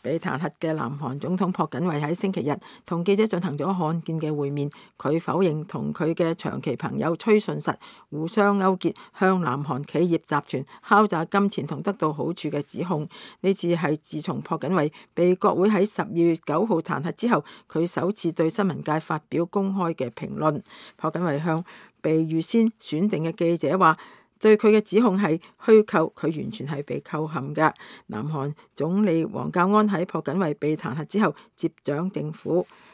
被彈劾嘅南韓總統朴槿惠喺星期日同記者進行咗罕見嘅會面，佢否認同佢嘅長期朋友崔順實互相勾結，向南韓企業集團敲詐金錢同得到好處嘅指控。呢次係自從朴槿惠被國會喺12月9號彈劾之後，佢首次對新聞界發表公開嘅評論。朴槿惠向被預先選定嘅記者話，對佢嘅指控係虛構，佢完全係被構陷嘅。南韓總理黃教安喺朴槿惠被彈劾之後接掌政府。